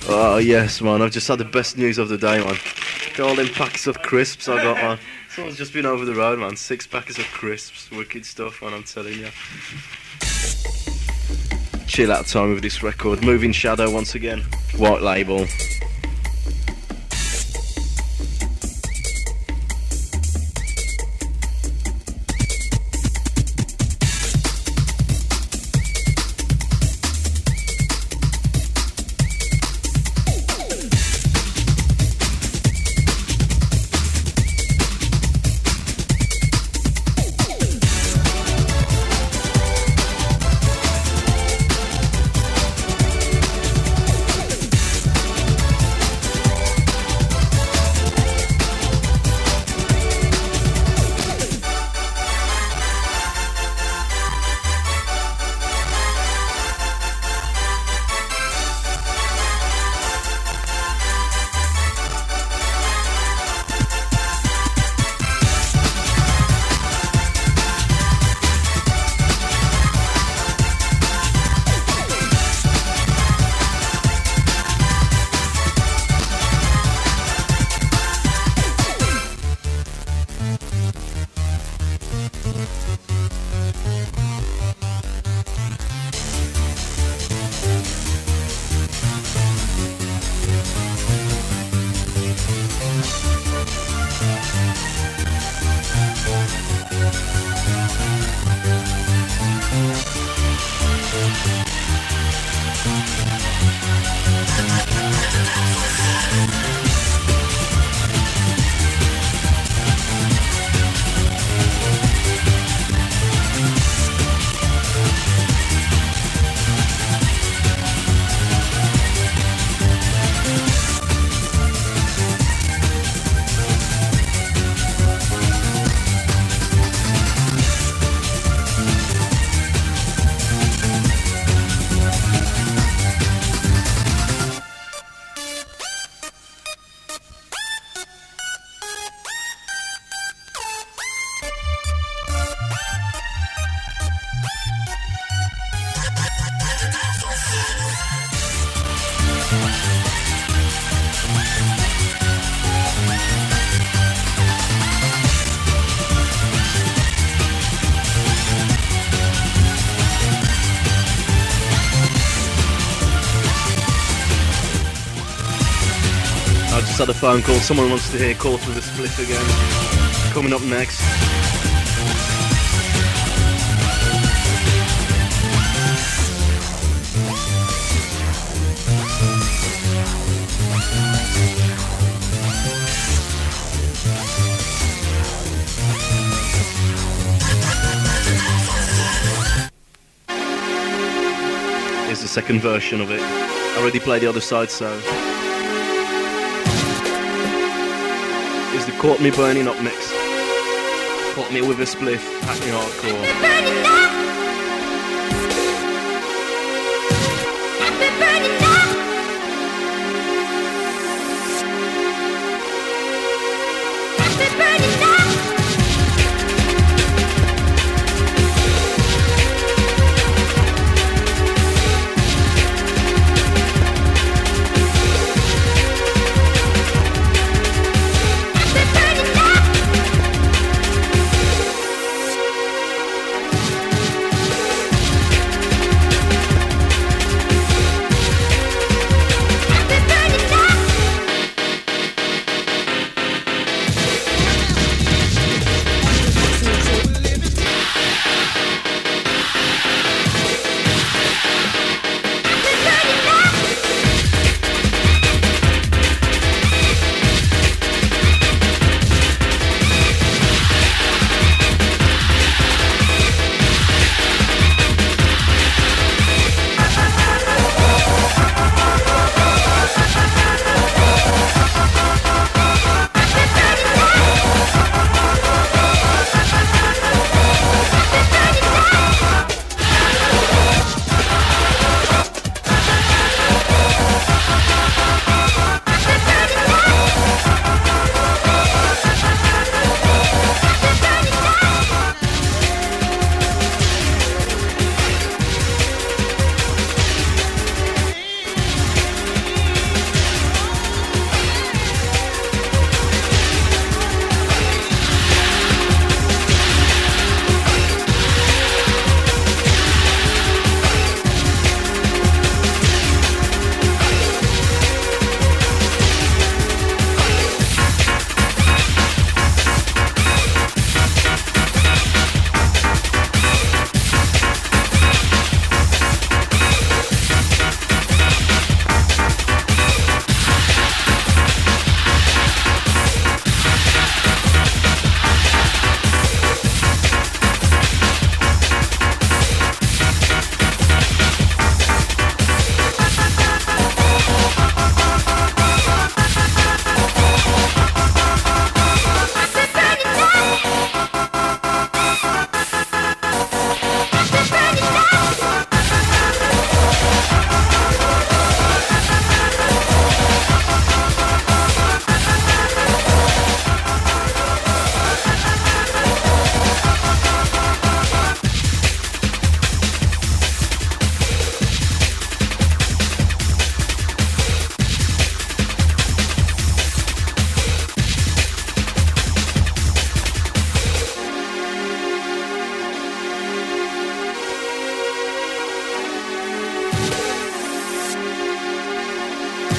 Oh yes, man, I've just had the best news of the day, man. All them packs of crisps I got, man. Someone's just been over the road, man. 6 packets of crisps. Wicked stuff, man, I'm telling you. Chill out time with this record. Moving Shadow once again. White label. Just had a phone call. Someone wants to hear Call Through the Split again. Coming up next. Here's the second version of it. I already played the other side, so... Is the Caught Me Burning Up mix. Caught Me with a Spliff, Hackney Hardcore.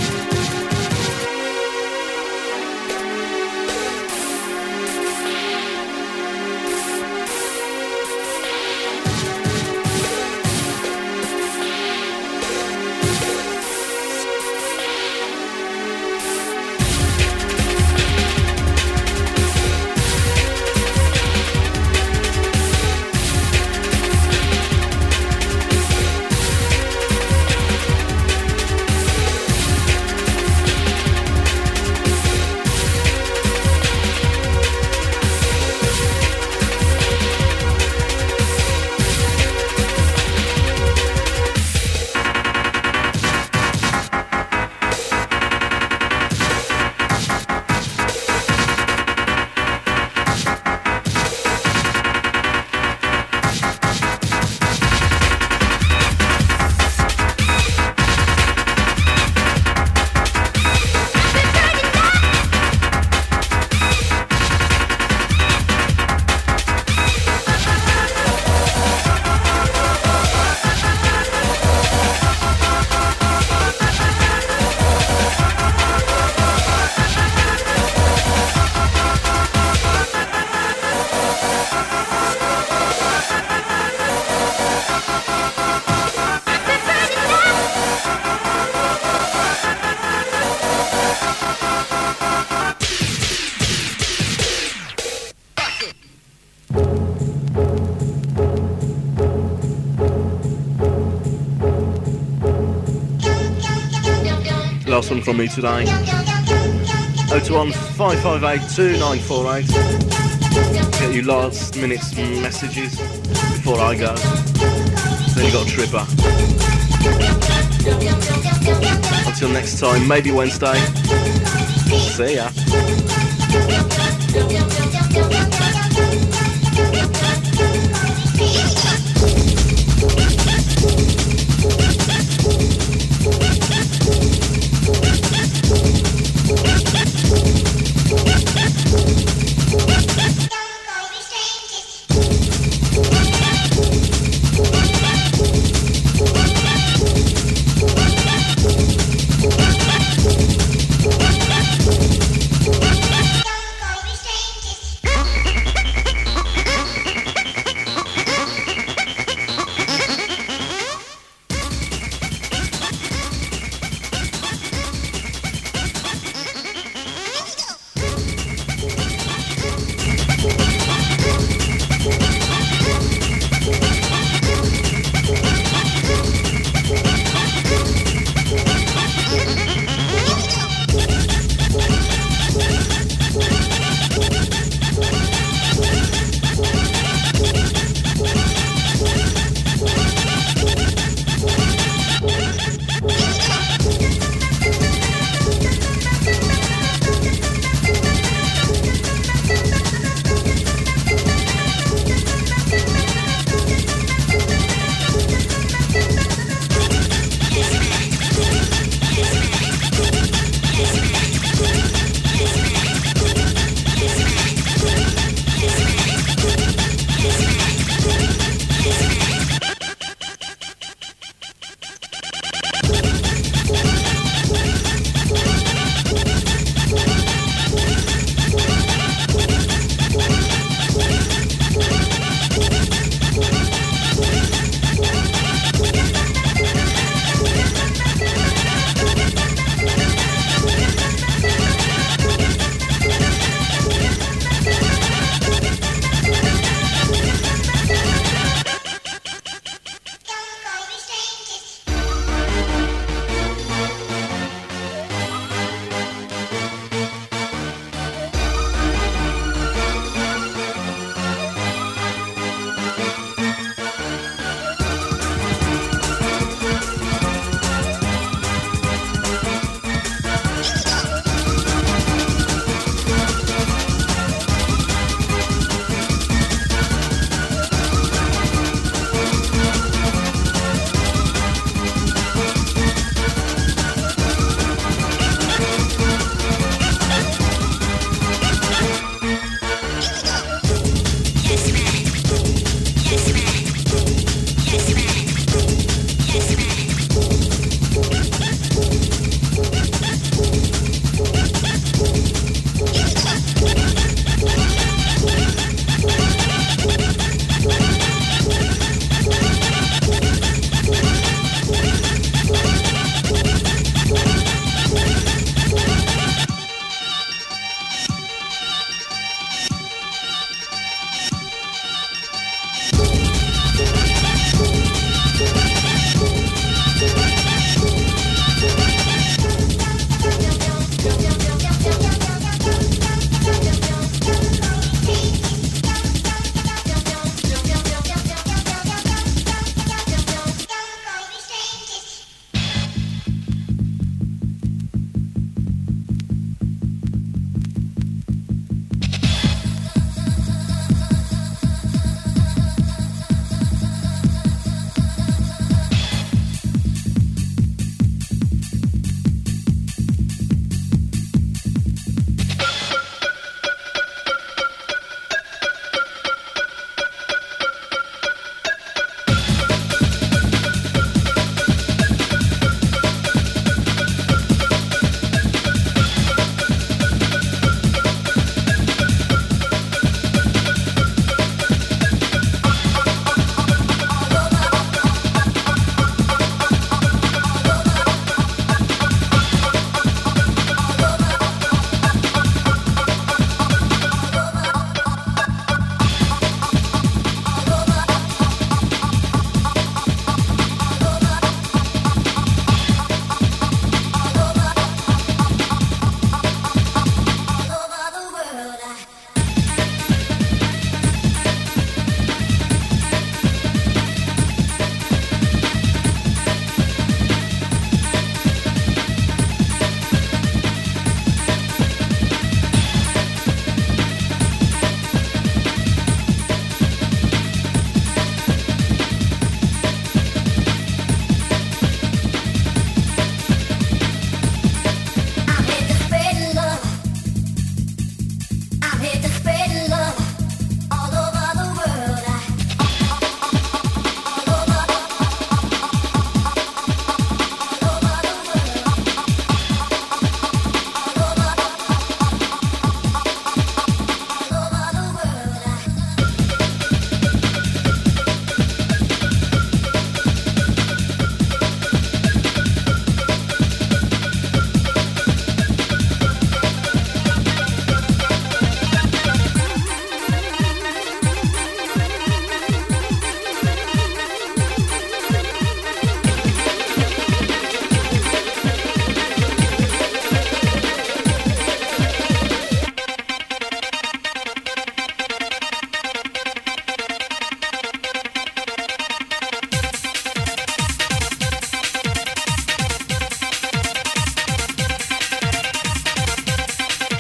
Last one from me today. 021 558 2948. Get you last minute messages before I go. Then you got a tripper. Until next time, maybe Wednesday. See ya.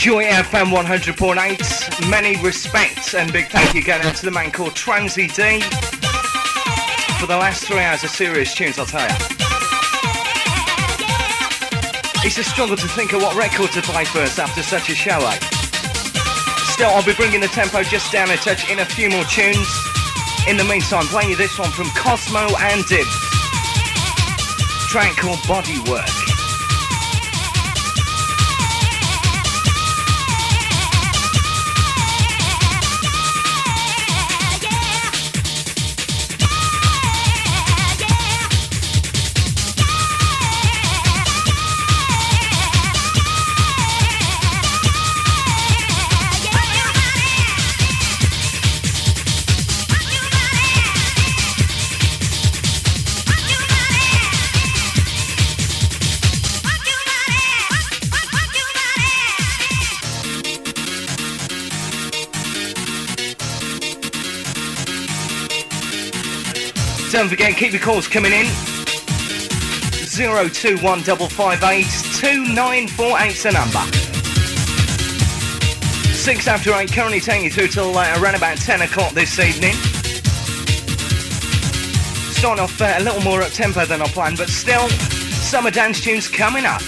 Joy FM 100.8. Many respects and big thank you going out to the man called Transy D for the last 3 hours of serious tunes, I'll tell you. It's a struggle to think of what record to play first after such a show, eh? Still, I'll be bringing the tempo just down a touch in a few more tunes. In the meantime, playing you this one from Cosmo and Dibs. Track called Bodywork. Don't forget, keep your calls coming in. 02155829488's the number. 6 after 8, currently taking you through till around about 10 o'clock this evening. Starting off a little more up tempo than I planned, but still, summer dance tunes coming up.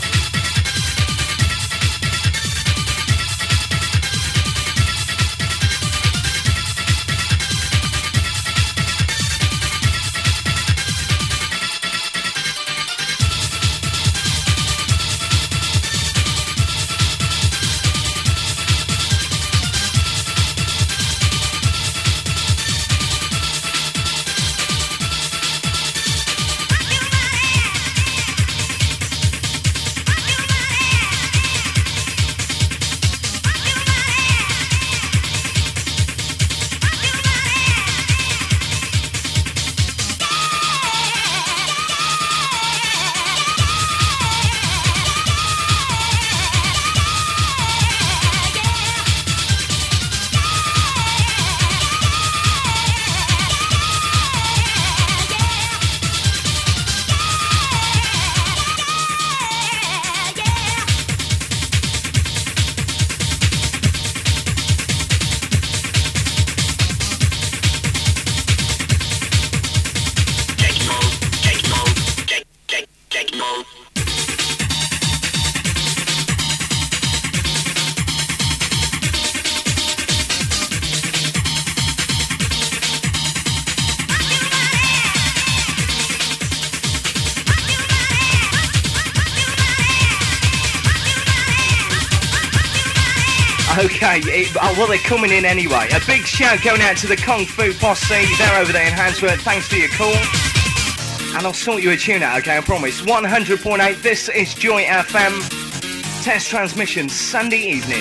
Okay, well, they're coming in anyway. A big shout going out to the Kung Fu Posse. They're over there in Handsworth. Thanks for your call. And I'll sort you a tune out, okay, I promise. 100.8, this is Joy FM. Test transmission, Sunday evening.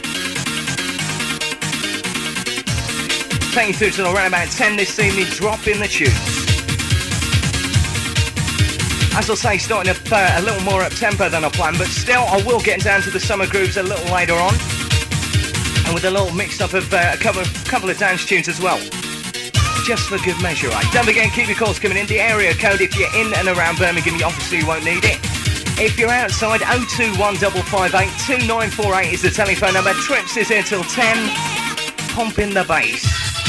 Taking you through till around about 10 this evening, drop in the tunes. As I'll say, starting up a little more up-tempo than I planned, but still, I will get down to the summer grooves a little later on. And with a little mix-up of a couple of dance tunes as well. Just for good measure, right? Don't forget, keep your calls coming in. The area code, if you're in and around Birmingham, you obviously won't need it. If you're outside, 02155829488 is the telephone number. Trips is here till 10. Pumping the bass.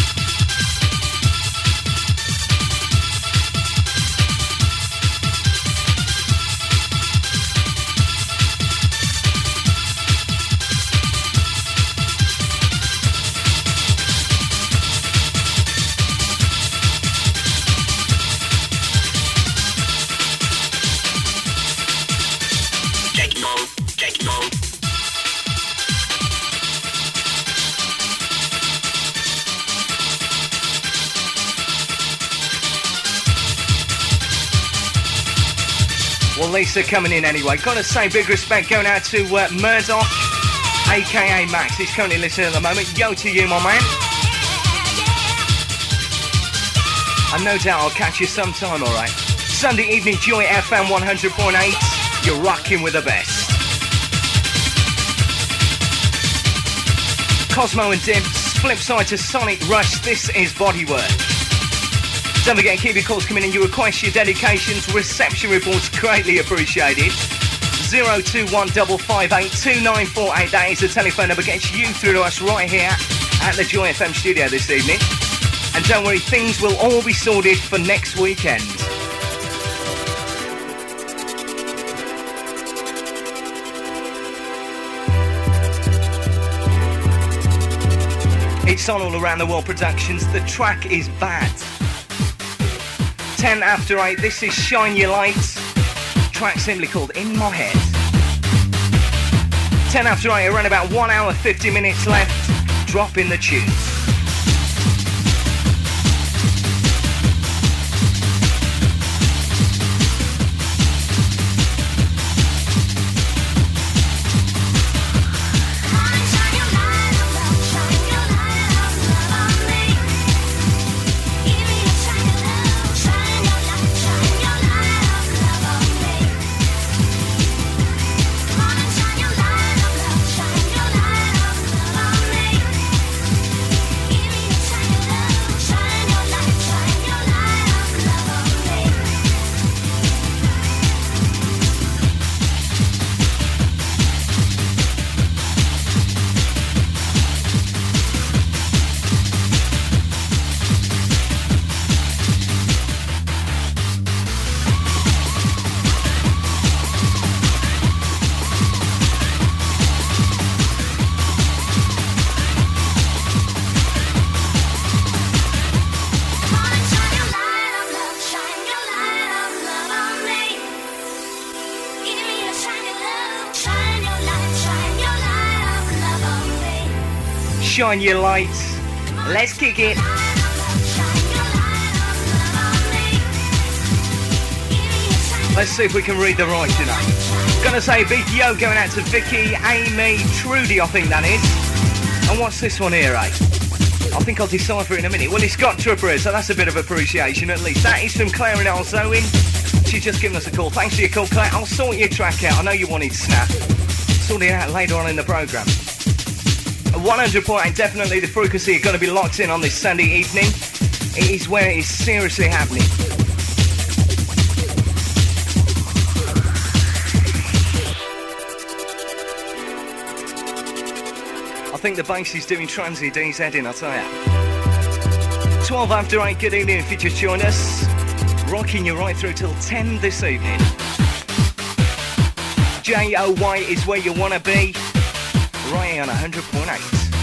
Well, Lisa coming in anyway. Gotta say, big respect going out to Murdoch, aka Max. He's currently listening at the moment. Yo to you, my man. And no doubt I'll catch you sometime, alright? Sunday evening, Joy FM 100.8. You're rocking with the best. Cosmo and Dibs, flip side to Sonic Rush. This is Bodywork. Don't forget, keep your calls coming in. Your requests, your dedications, reception reports, greatly appreciated. 02155829488. That is the telephone number. Gets you through to us right here at the Joy FM studio this evening. And don't worry, things will all be sorted for next weekend. It's on All Around the World Productions. The track is Bad. 10 after 8. This is Shine Your Lights. Track simply called In My Head. 10 after 8. Around about 1 hour 50 minutes left. Drop in the tunes. Shine your lights. Let's kick it. Let's see if we can read the right, you know. Gonna say big yo going out to Vicky, Amy, Trudy, I think that is. And what's this one here, eh? I think I'll decipher it in a minute. Well, it's got Tripper, so that's a bit of appreciation at least. That is from Claire and Alzoin. She's just given us a call. Thanks for your call, Claire. I'll sort your track out. I know you wanted Snap. Sort it out later on in the programme. 100.8, definitely the frequency are going to be locked in on this Sunday evening. It is where it is seriously happening. I think the bass is doing Transy D's head in, I'll tell ya. 12 after 8, good evening if you just joined us. Rocking you right through till 10 this evening. JOY is where you want to be. Right on 100.8.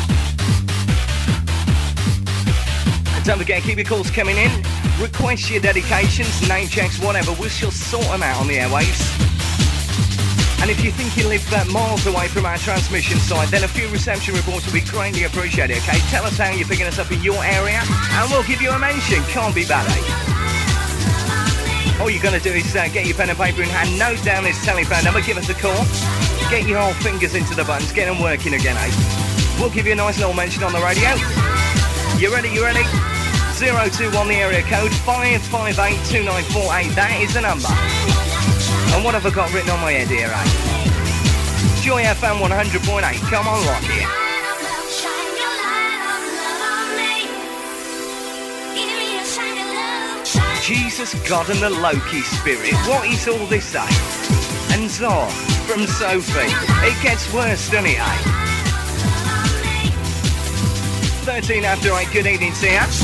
And don't forget, keep your calls coming in. Request your dedications, name checks, whatever. We shall sort them out on the airwaves. And if you think you live miles away from our transmission site, then a few reception reports will be greatly appreciated, okay? Tell us how you're picking us up in your area, and we'll give you a mention. Can't be bad, eh? All you're going to do is get your pen and paper in hand, note down this telephone number, give us a call. Get your whole fingers into the buttons, get them working again, eh? We'll give you a nice little mention on the radio. You ready? You ready? 021 the area code, 5582948. That is the number. And what have I got written on my head here, eh? Joy FM 100.8. Come on, rock it. Jesus, God and the Loki spirit. What is all this, eh? And Zor from Sophie. It gets worse, doesn't it, eh? 13 after 8, good evening to you.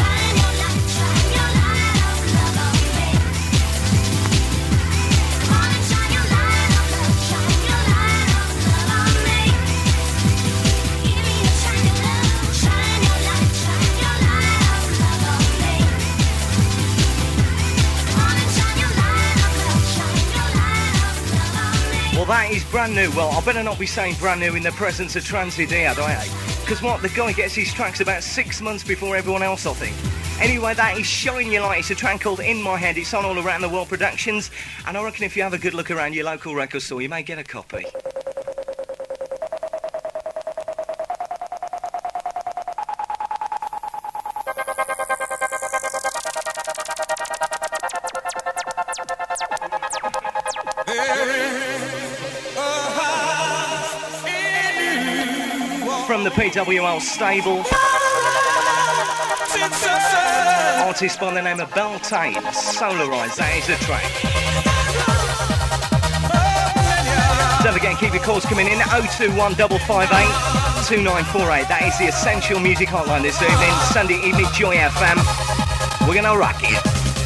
Well, that is brand new. Well, I better not be saying brand new in the presence of Transy D, do I? Because what, the guy gets his tracks about 6 months before everyone else, I think. Anyway, that is Shine Your Light. It's a track called In My Head. It's on All Around the World Productions. And I reckon if you have a good look around your local record store, you may get a copy. From the PWL stable, artist by the name of Beltane, Solarise, that is the track. Don't forget, keep your calls coming in. 021 558 2948. That is the Essential Music Hotline this evening. Sunday evening, Joy FM. We're going to rock it.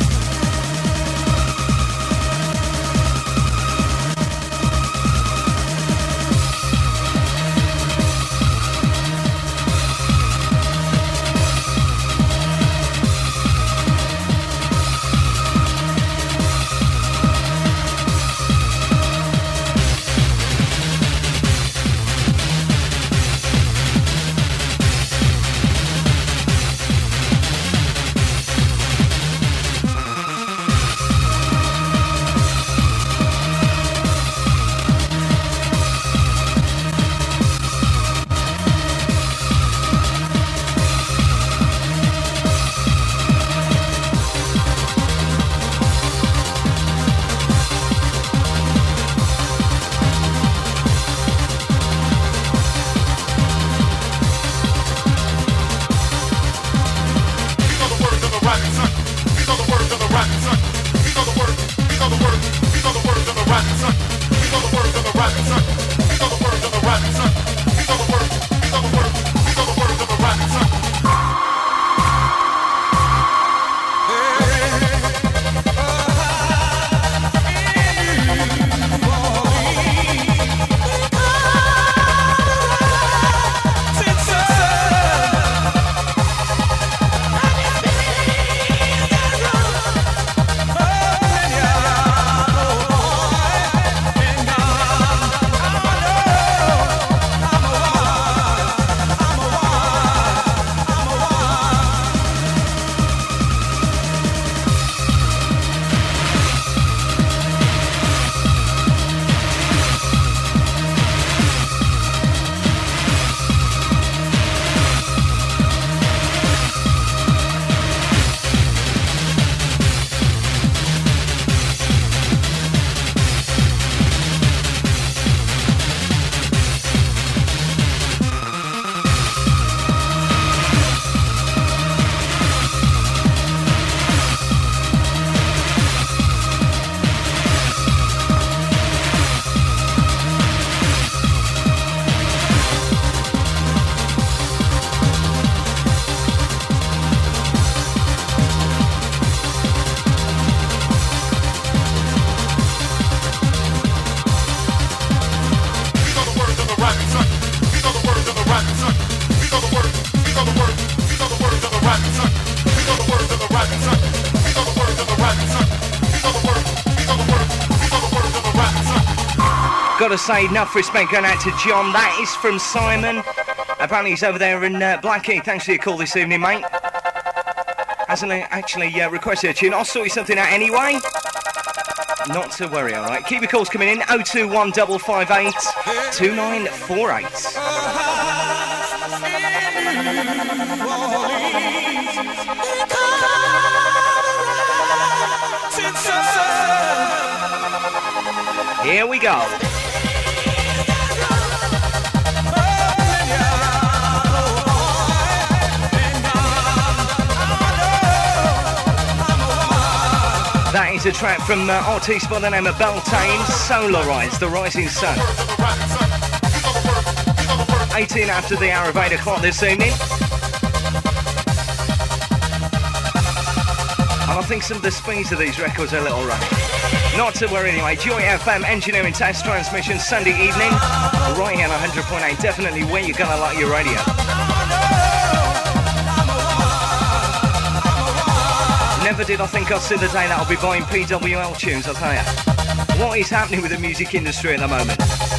Gotta say, enough respect going out to John. That is from Simon. Apparently he's over there in Blackheath. Thanks for your call this evening, mate. Hasn't actually requested a tune. I'll sort you something out anyway. Not to worry, alright. Keep your calls coming in. 021 558 2948. Here we go. That is a track from artist by the name of Beltane, Solarize, The Rising Sun. 18 after the hour of 8 o'clock this evening. And I think some of the speeds of these records are a little rough. Not to worry anyway. Joy FM Engineering Test Transmission Sunday evening. Right here on 100.8. Definitely where you're gonna like your radio. Never did I think I'd see the day that I'll be buying PWL tunes, I'll tell you. What is happening with the music industry at the moment?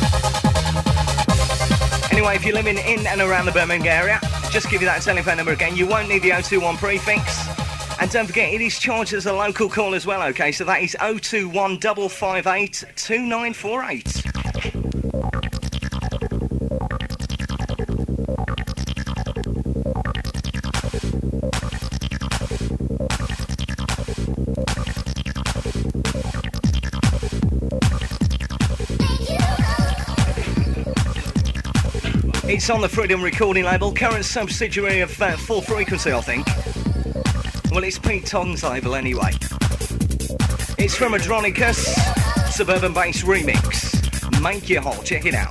Anyway, if you're living in and around the Birmingham area, just give you that telephone number again. You won't need the 021 prefix. And don't forget, it is charged as a local call as well, okay? So that is 021 558 2948. It's on the Freedom recording label, current subsidiary of Full Frequency, I think. Well, it's Pete Tong's label anyway. It's from Adronicus, Suburban Bass Remix. Make You Whole. Check it out.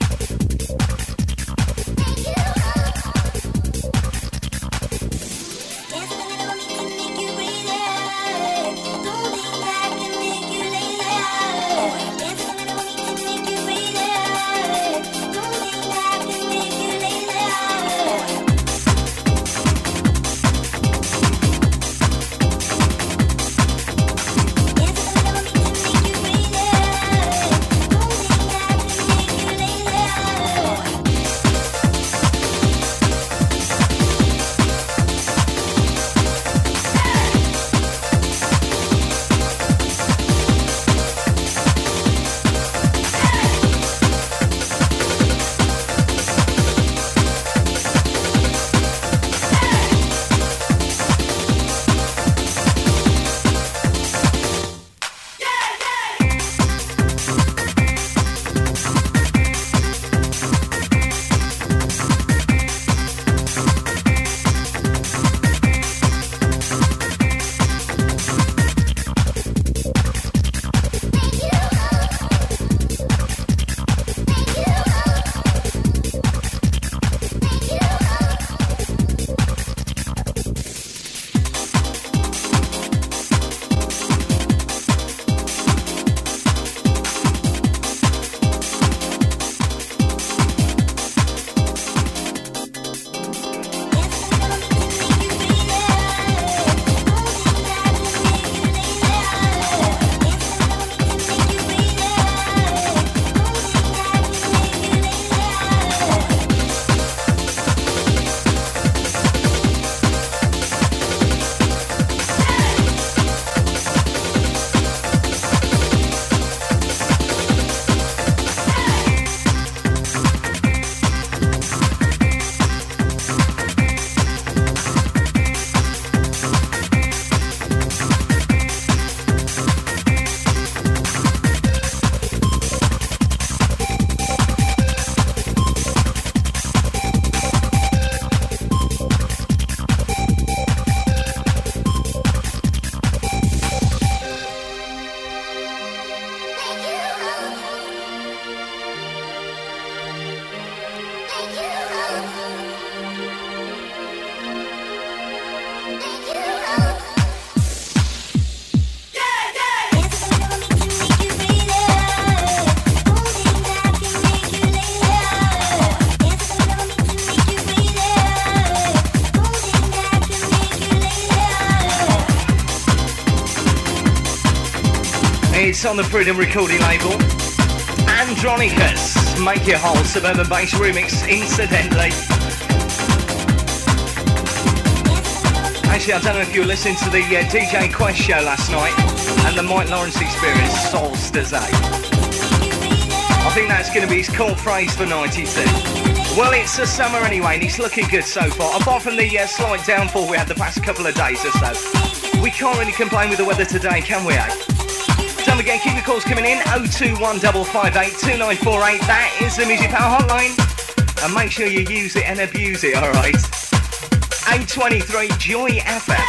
It's on the Freedom recording label. Andronicus, Make Your Whole, Suburban Bass remix, incidentally. Actually, I don't know if you were listening to the DJ Quest show last night and the Mike Lawrence Experience, Solstice. I think that's going to be his call phrase for 92. Well, it's the summer anyway, and he's looking good so far. Apart from the slight downfall we had the past couple of days or so, we can't really complain with the weather today, can we, eh? Don't forget, keep your calls coming in, 02155 2948. That is the Music Power hotline. And make sure you use it and abuse it, alright? 823 Joy FM.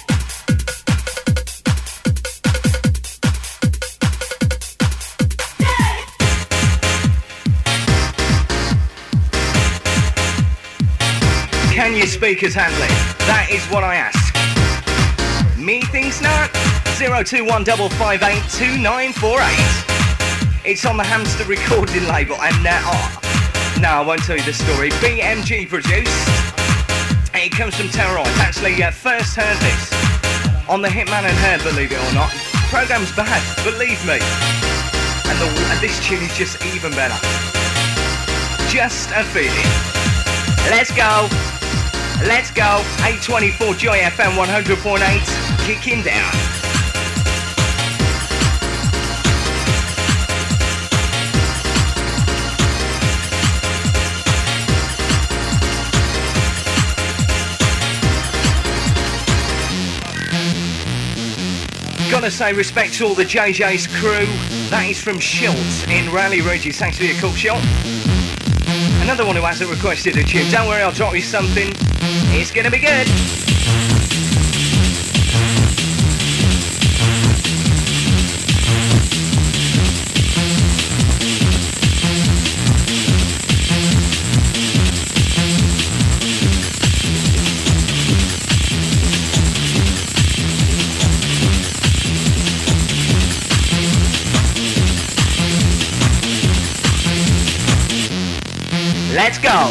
Can your speakers handle it? That is what I ask. Me thinks not. 02155 2948. It's on the Hamster recording label, and no, I won't tell you the story. BMG produced. It comes from Terror. It's actually first heard this on the Hitman and Her, believe it or not. Programme's bad, believe me. And this tune is just even better. Just a feeling. Let's go. Let's go. 824 Joy FM 100.8. Kicking down. Gotta say respect to all the JJ's crew. That is from Schilt in Raleigh Regis. Thanks for your call, Schilt. Another one who hasn't requested a tune. Don't worry, I'll drop you something. It's gonna be good. Let's go.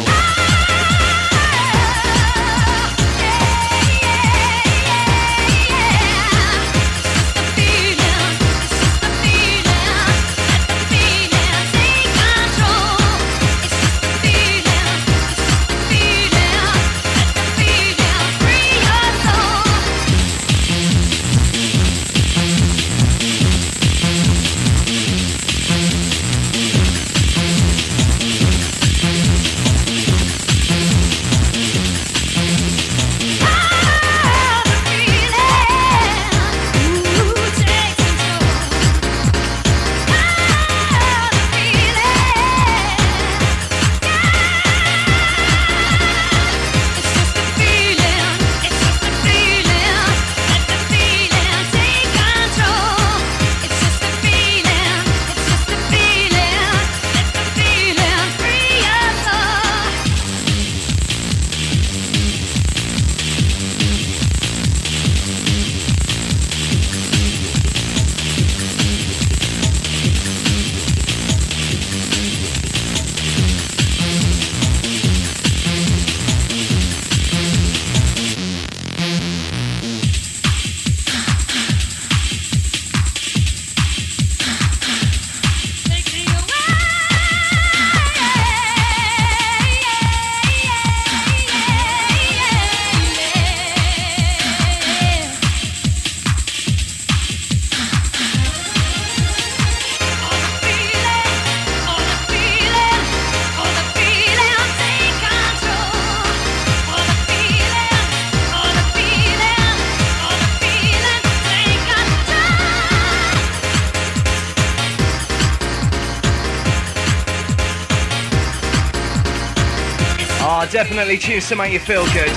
Definitely tunes to make you feel good.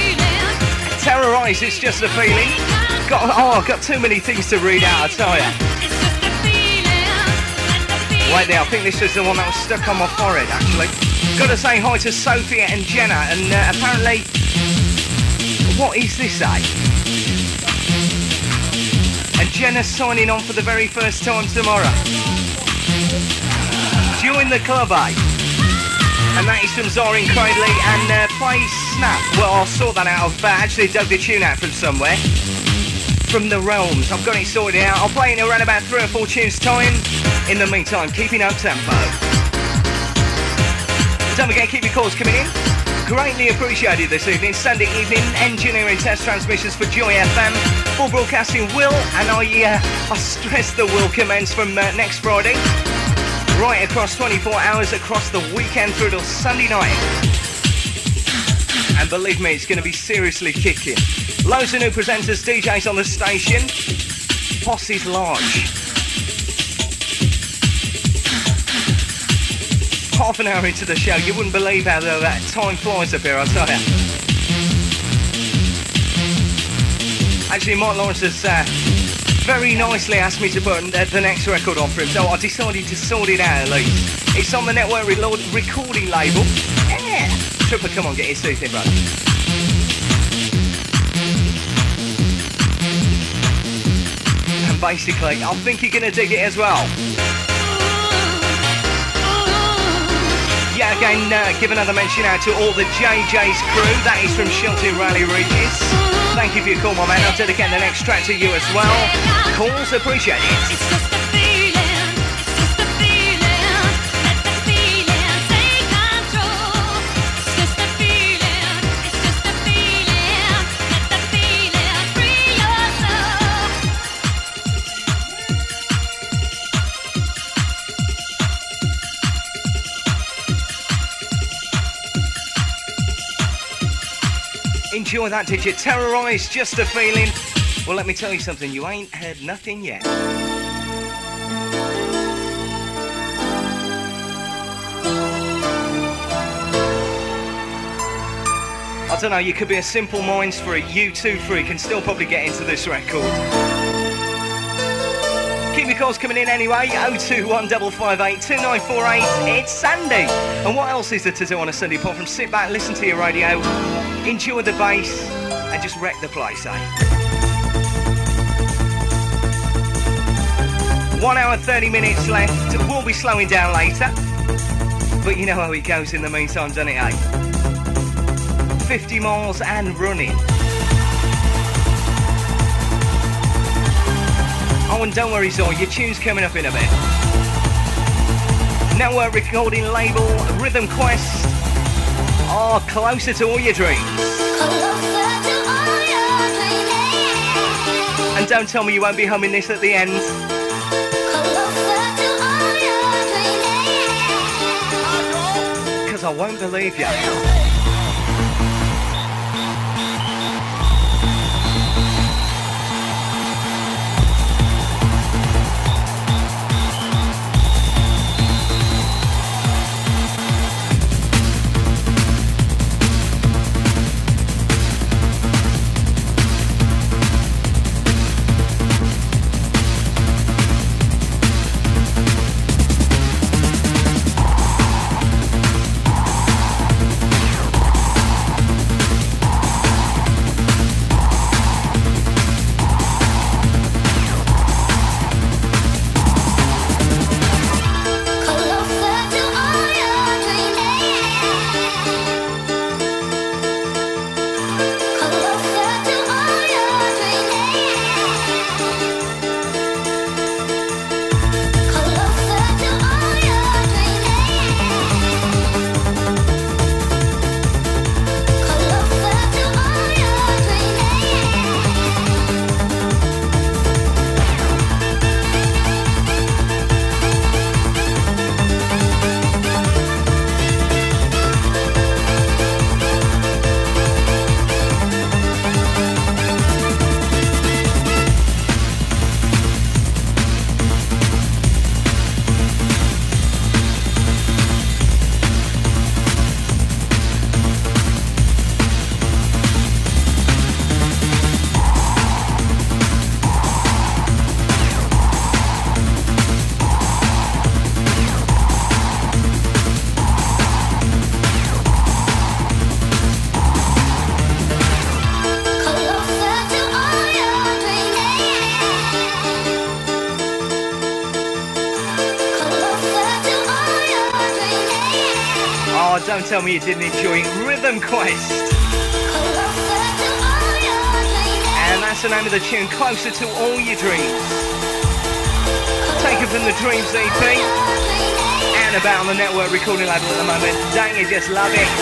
Terrorise, it's just a feeling. Got too many things to read out, I tell ya. Wait there, I think this is the one that was stuck on my forehead, actually. Gotta say hi to Sophia and Jenna, and apparently... What is this, eh? And Jenna's signing on for the very first time tomorrow. Join the club, eh? And that is from Zorin Cradley and Play Snap. Well, I'll sort that out. I've actually dug the tune out from somewhere. From the Realms. I've got it sorted out. I'll play it in around about 3 or 4 tunes time. In the meantime, keeping up tempo. Don't forget, keep your calls coming in. Greatly appreciated this evening. Sunday evening, engineering test transmissions for Joy FM. Full broadcasting will, and I stress the will commence from next Friday. Right across 24 hours across the weekend through till Sunday night. And believe me, it's going to be seriously kicking. Loads of new presenters, DJs on the station. Posse's large. Half an hour into the show, you wouldn't believe how that time flies up here, I'll tell you. Actually, Mike Lawrence has... very nicely asked me to put the next record on for him, so I decided to sort it out at least. It's on the Network recording label. Yeah! Tripper, come on, get your teeth in, bro. And basically, I think you're going to dig it as well. Yeah, again, give another mention out to all the JJ's crew. That is from Shelton Rally Regis. Thank you for your call, my man. I'll dedicate the next track to you as well. Calls appreciated. It's just a feeling. It's just a feeling. Let the feeling take control. It's just a feeling. It's just a feeling. Let the feeling free your soul. Enjoy that, did you? Terrorise, just a feeling. Well, let me tell you something, you ain't heard nothing yet. I don't know, you could be a Simple Minds for a U2 freak and still probably get into this record. Keep your calls coming in anyway, 021 558 2948. It's Sunday. And what else is there to do on a Sunday apart from sit back, listen to your radio, enjoy the bass, and just wreck the place, eh? 1 hour 30 minutes left. We'll be slowing down later. But you know how it goes in the meantime, doesn't it, eh? 50 miles and running. Oh, and don't worry, Zor, your tune's coming up in a bit. Network recording label, Rhythm Quest. Oh, closer to all your dreams. And don't tell me you won't be humming this at the end. Because I won't believe you. Don't tell me you didn't enjoy Rhythm Quest. And that's the name of the tune, Closer to All Your Dreams. Taken from the Dreams EP. And about on the network recording label at the moment. Don't you just love it?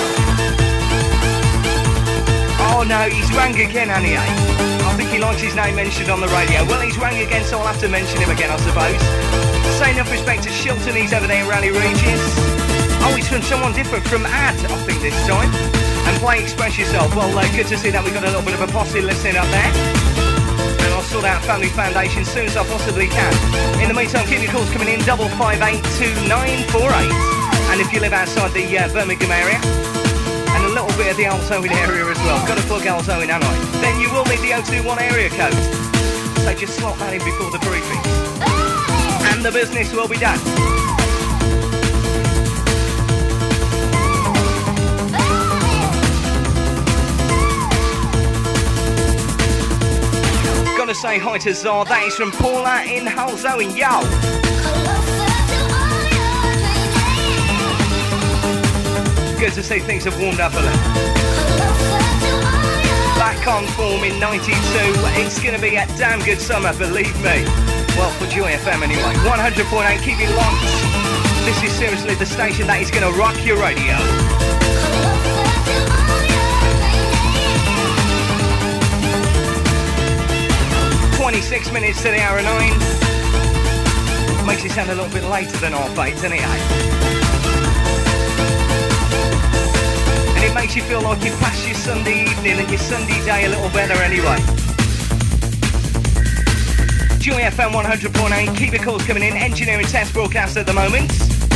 Oh no, he's rang again, honey. I think he likes his name mentioned on the radio. Well, he's rang again, so I'll have to mention him again, I suppose. Say enough respect to Shilton, he's over there in Rally Regis. Oh, it's from someone different, from Ad, I think this time. And play Express Yourself. Well, good to see that we've got a little bit of a posse listening up there. And I'll sort out Family Foundation as soon as I possibly can. In the meantime, keep your calls coming in, 5582948. And if you live outside the Birmingham area, and a little bit of the Altoin area as well, got to plug Altoin, haven't I? Then you will need the 021 area code. So just slot that in before the briefing. And the business will be done. Gotta say hi to Zar, that is from Paula in Halzoin, yo! Good to see things have warmed up a little. Back on form in 92, it's gonna be a damn good summer, believe me. Well, for Joy FM anyway. 100.8, keep it locked. This is seriously the station that is gonna rock your radio. 26 minutes to the hour 9. Makes it sound a little bit later than half 8, doesn't it, eh? And it makes you feel like you've passed your Sunday evening and your Sunday day a little better anyway. Joy FM 100.8, keep your calls coming in. Engineering test broadcast at the moment.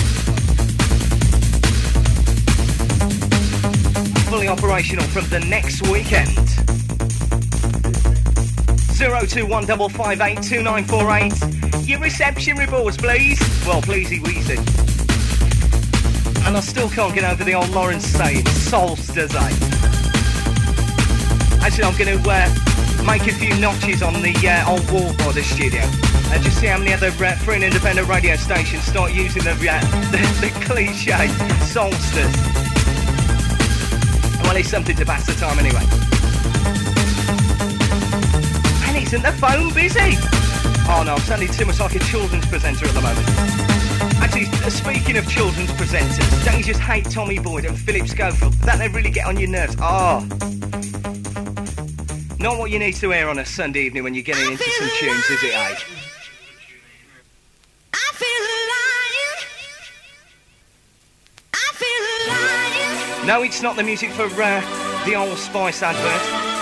Fully operational from the next weekend. 02155829948. Your reception reports, please. Well, pleasey weezy. And I still can't get over the old Lawrence saying, solstice. Actually, I'm going to make a few notches on the old wall by the studio and just see how many other free and independent radio stations start using the cliche songsters. Well, it's something to pass the time anyway. And isn't the phone busy? Oh no, I'm sounding too much like a children's presenter at the moment. Actually, speaking of children's presenters, don't you just hate Tommy Boyd and Philip Schofield? Don't they really get on your nerves? Oh. Not what you need to hear on a Sunday evening when you're getting into some tunes, is it, eh? No, it's not the music for the Old Spice advert.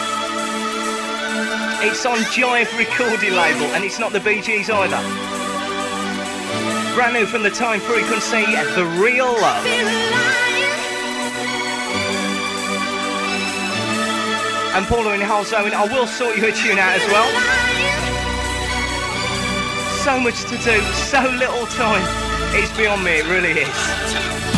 It's on Jive recording label, and it's not the Bee Gees either. Brand new from the Time Frequency, The Real Love. And Paula in Hull Zone, I will sort you a tune out as well. So much to do, so little time. It's beyond me, it really is.